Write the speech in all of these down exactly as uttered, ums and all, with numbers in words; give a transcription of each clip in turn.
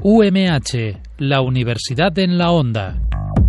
U M H, la Universidad en la Onda.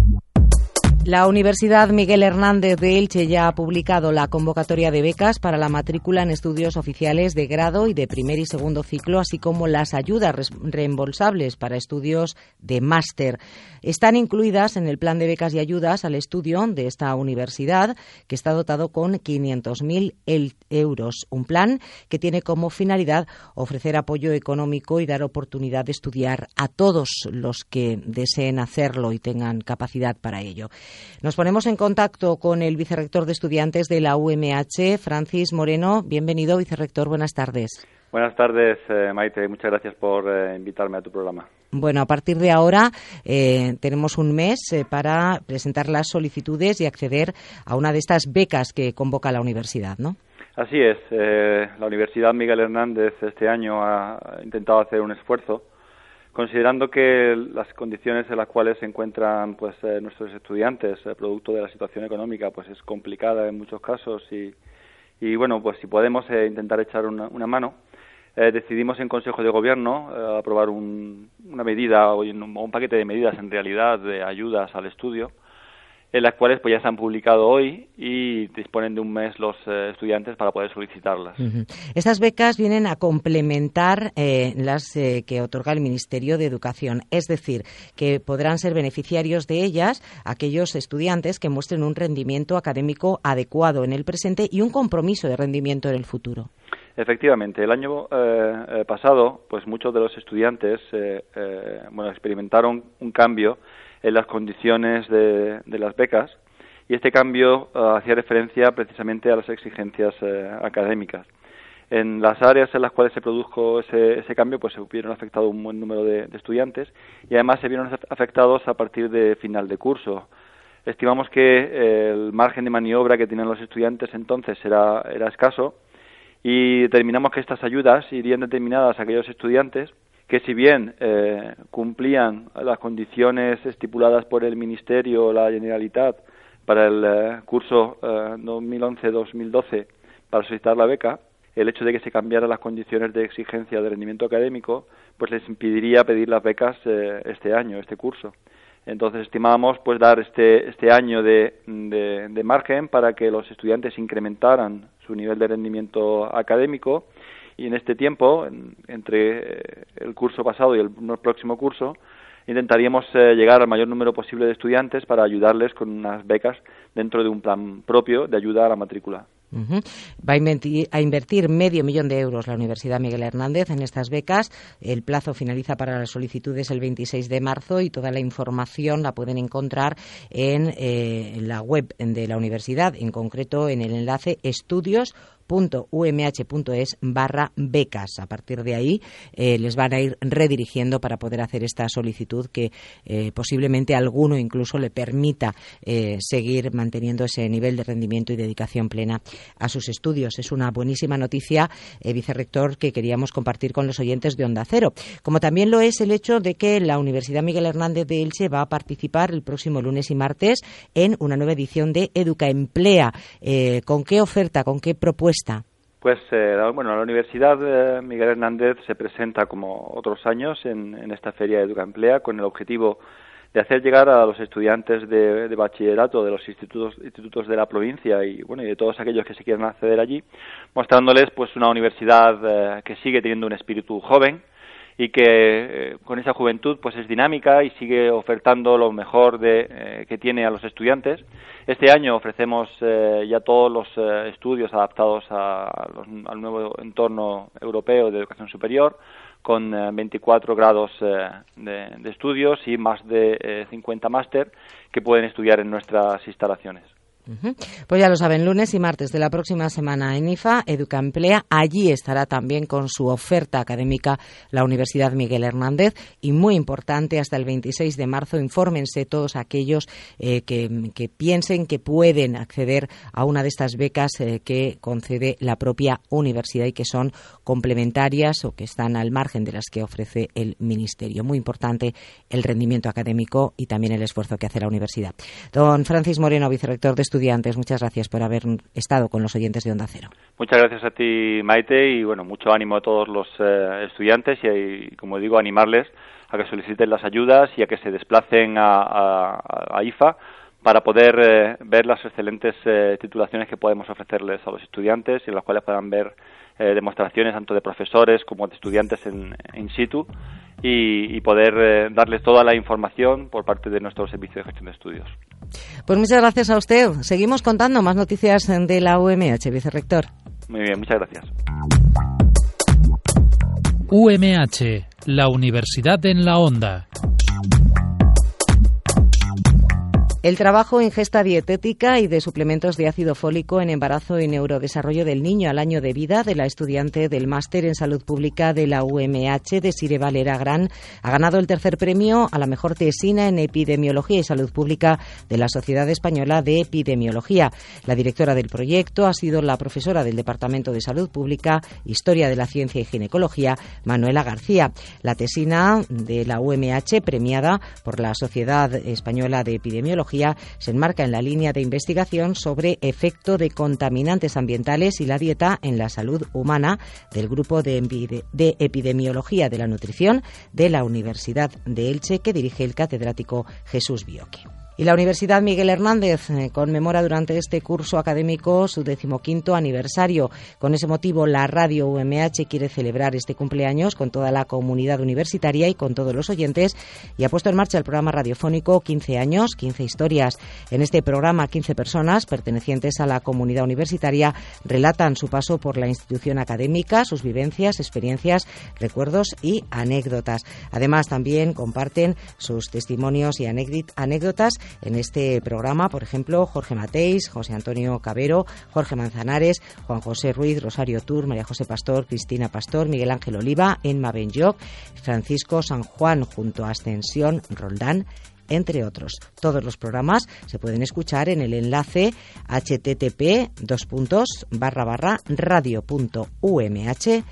La Universidad Miguel Hernández de Elche ya ha publicado la convocatoria de becas para la matrícula en estudios oficiales de grado y de primer y segundo ciclo, así como las ayudas reembolsables para estudios de máster. Están incluidas en el plan de becas y ayudas al estudio de esta universidad, que está dotado con quinientos mil euros. Un plan que tiene como finalidad ofrecer apoyo económico y dar oportunidad de estudiar a todos los que deseen hacerlo y tengan capacidad para ello. Nos ponemos en contacto con el vicerrector de estudiantes de la U M H, Francis Moreno. Bienvenido, vicerrector. Buenas tardes. Buenas tardes, eh, Maite. Muchas gracias por eh, invitarme a tu programa. Bueno, a partir de ahora eh, tenemos un mes eh, para presentar las solicitudes y acceder a una de estas becas que convoca la universidad, ¿no? Así es. Eh, la Universidad Miguel Hernández este año ha intentado hacer un esfuerzo, considerando que las condiciones en las cuales se encuentran pues eh, nuestros estudiantes, eh, producto de la situación económica, pues es complicada en muchos casos y, y bueno, pues si podemos eh, intentar echar una, una mano, eh, decidimos en Consejo de Gobierno eh, aprobar un, una medida o un, un paquete de medidas en realidad de ayudas al estudio, en las cuales pues ya se han publicado hoy y disponen de un mes los eh, estudiantes para poder solicitarlas. Uh-huh. Estas becas vienen a complementar eh, las eh, que otorga el Ministerio de Educación, es decir, que podrán ser beneficiarios de ellas aquellos estudiantes que muestren un rendimiento académico adecuado en el presente y un compromiso de rendimiento en el futuro. Efectivamente, el año eh, pasado, pues muchos de los estudiantes eh, eh, bueno, experimentaron un cambio en las condiciones de, de las becas, y este cambio uh, hacía referencia precisamente a las exigencias eh, académicas. En las áreas en las cuales se produjo ese, ese cambio, pues se hubieron afectado un buen número de, de estudiantes, y además se vieron afectados a partir de final de curso. Estimamos que eh, el margen de maniobra que tienen los estudiantes entonces era, era escaso, y determinamos que estas ayudas irían determinadas a aquellos estudiantes que si bien eh, cumplían las condiciones estipuladas por el Ministerio o la Generalitat para el eh, curso eh, dos mil once dos mil doce para solicitar la beca, el hecho de que se cambiaran las condiciones de exigencia de rendimiento académico pues les impediría pedir las becas eh, este año, este curso. Entonces estimábamos pues dar este este año de, de, de margen para que los estudiantes incrementaran su nivel de rendimiento académico. Y en este tiempo, en, entre el curso pasado y el próximo curso, intentaríamos eh, llegar al mayor número posible de estudiantes para ayudarles con unas becas dentro de un plan propio de ayuda a la matrícula. Uh-huh. Va a invertir, a invertir medio millón de euros la Universidad Miguel Hernández en estas becas. El plazo finaliza para las solicitudes el veintiséis de marzo y toda la información la pueden encontrar en eh, la web de la universidad, en concreto en el enlace estudios punto u m h punto es barra becas. A partir de ahí eh, les van a ir redirigiendo para poder hacer esta solicitud que eh, posiblemente a alguno incluso le permita eh, seguir manteniendo ese nivel de rendimiento y dedicación plena a sus estudios. Es una buenísima noticia, eh, vicerrector, que queríamos compartir con los oyentes de Onda Cero. Como también lo es el hecho de que la Universidad Miguel Hernández de Elche va a participar el próximo lunes y martes en una nueva edición de Educa Emplea. Eh, ¿Con qué oferta, con qué propuesta? Pues eh, bueno, la Universidad eh, Miguel Hernández se presenta como otros años en, en esta feria de Educa Emplea con el objetivo de hacer llegar a los estudiantes de, de bachillerato de los institutos institutos de la provincia y bueno y de todos aquellos que se quieran acceder allí, mostrándoles pues una universidad eh, que sigue teniendo un espíritu joven y que eh, con esa juventud pues es dinámica y sigue ofertando lo mejor de eh, que tiene a los estudiantes. Este año ofrecemos eh, ya todos los eh, estudios adaptados a los, al nuevo entorno europeo de educación superior, con eh, veinticuatro grados eh, de, de estudios y más de eh, cincuenta máster que pueden estudiar en nuestras instalaciones. Uh-huh. Pues ya lo saben, lunes y martes de la próxima semana en I F A, Educa Emplea. Allí estará también con su oferta académica la Universidad Miguel Hernández. Y muy importante, hasta el veintiséis de marzo, infórmense todos aquellos eh, que, que piensen que pueden acceder a una de estas becas eh, que concede la propia universidad y que son complementarias o que están al margen de las que ofrece el Ministerio. Muy importante el rendimiento académico y también el esfuerzo que hace la universidad. Don Francis Moreno, vicerrector de Estudios estudiantes. Muchas gracias por haber estado con los oyentes de Onda Cero. Muchas gracias a ti, Maite, y bueno, mucho ánimo a todos los eh, estudiantes y, y, como digo, animarles a que soliciten las ayudas y a que se desplacen a, a, a I F A para poder eh, ver las excelentes eh, titulaciones que podemos ofrecerles a los estudiantes y en las cuales puedan ver eh, demostraciones tanto de profesores como de estudiantes en in situ y, y poder eh, darles toda la información por parte de nuestro Servicio de Gestión de Estudios. Pues muchas gracias a usted. Seguimos contando más noticias de la U M H, vicerrector. Muy bien, muchas gracias. U M H, la Universidad en la Onda. El trabajo, ingesta dietética y de suplementos de ácido fólico en embarazo y neurodesarrollo del niño al año de vida de la estudiante del Máster en Salud Pública de la U M H, Desiree Valera Gran, ha ganado el tercer premio a la mejor tesina en epidemiología y salud pública de la Sociedad Española de Epidemiología. La directora del proyecto ha sido la profesora del Departamento de Salud Pública, Historia de la Ciencia y Ginecología, Manuela García. La tesina de la U M H, premiada por la Sociedad Española de Epidemiología, se enmarca en la línea de investigación sobre efecto de contaminantes ambientales y la dieta en la salud humana del Grupo de, de Epidemiología de la Nutrición de la Universidad de Elche, que dirige el catedrático Jesús Bioque. Y la Universidad Miguel Hernández eh, conmemora durante este curso académico su decimoquinto aniversario. Con ese motivo, la Radio U M H quiere celebrar este cumpleaños con toda la comunidad universitaria y con todos los oyentes, y ha puesto en marcha el programa radiofónico quince años, quince historias. En este programa, quince personas pertenecientes a la comunidad universitaria relatan su paso por la institución académica, sus vivencias, experiencias, recuerdos y anécdotas. Además, también comparten sus testimonios y anécdotas en este programa, por ejemplo, Jorge Mateis, José Antonio Cabero, Jorge Manzanares, Juan José Ruiz, Rosario Tur, María José Pastor, Cristina Pastor, Miguel Ángel Oliva, Emma Benyoc, Francisco San Juan junto a Ascensión Roldán, entre otros. Todos los programas se pueden escuchar en el enlace http dos puntos barra barra radio punto umh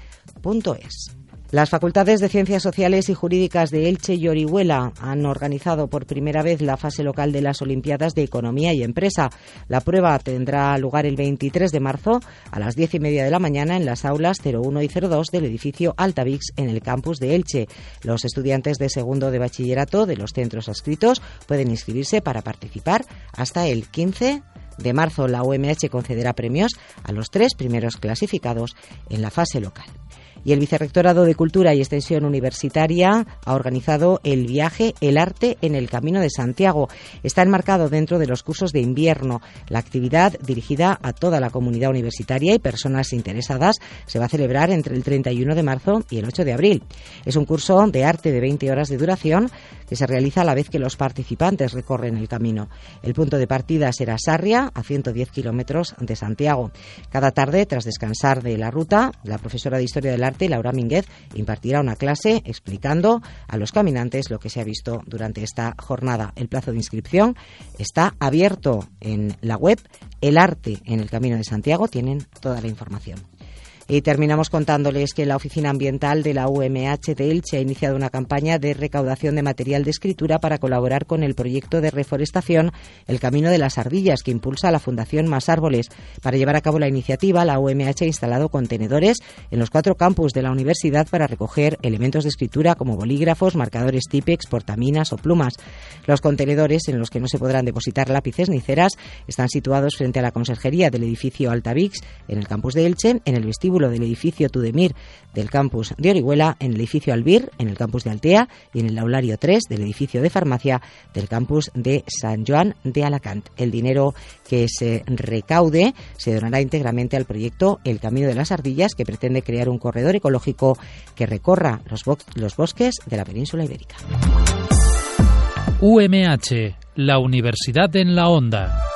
punto es. Las Facultades de Ciencias Sociales y Jurídicas de Elche y Orihuela han organizado por primera vez la fase local de las Olimpiadas de Economía y Empresa. La prueba tendrá lugar el veintitrés de marzo a las diez y media de la mañana en las aulas cero uno y cero dos del edificio Altavix en el campus de Elche. Los estudiantes de segundo de bachillerato de los centros adscritos pueden inscribirse para participar hasta el quince de marzo. La U M H concederá premios a los tres primeros clasificados en la fase local. Y el Vicerrectorado de Cultura y Extensión Universitaria ha organizado el viaje El Arte en el Camino de Santiago. Está enmarcado dentro de los cursos de invierno. La actividad, dirigida a toda la comunidad universitaria y personas interesadas, se va a celebrar entre el treinta y uno de marzo y el ocho de abril. Es un curso de arte de veinte horas de duración que se realiza a la vez que los participantes recorren el camino. El punto de partida será Sarria, a ciento diez kilómetros de Santiago. Cada tarde, tras descansar de la ruta, la profesora de Historia del Arte, Laura Mínguez, impartirá una clase explicando a los caminantes lo que se ha visto durante esta jornada. El plazo de inscripción está abierto en la web El Arte en el Camino de Santiago. Tienen toda la información. Y terminamos contándoles que la Oficina Ambiental de la U M H de Elche ha iniciado una campaña de recaudación de material de escritura para colaborar con el proyecto de reforestación El Camino de las Ardillas, que impulsa la Fundación Más Árboles. Para llevar a cabo la iniciativa, la U M H ha instalado contenedores en los cuatro campus de la universidad para recoger elementos de escritura como bolígrafos, marcadores Típex, portaminas o plumas. Los contenedores, en los que no se podrán depositar lápices ni ceras, están situados frente a la conserjería del edificio Altavix en el campus de Elche, en el vestíbulo del edificio Tudemir del campus de Orihuela, en el edificio Albir, en el campus de Altea, y en el aulario tres del edificio de farmacia del campus de San Joan de Alacant. El dinero que se recaude se donará íntegramente al proyecto El Camino de las Ardillas, que pretende crear un corredor ecológico que recorra los, bo- los bosques de la península ibérica. U M H, la Universidad en la Onda.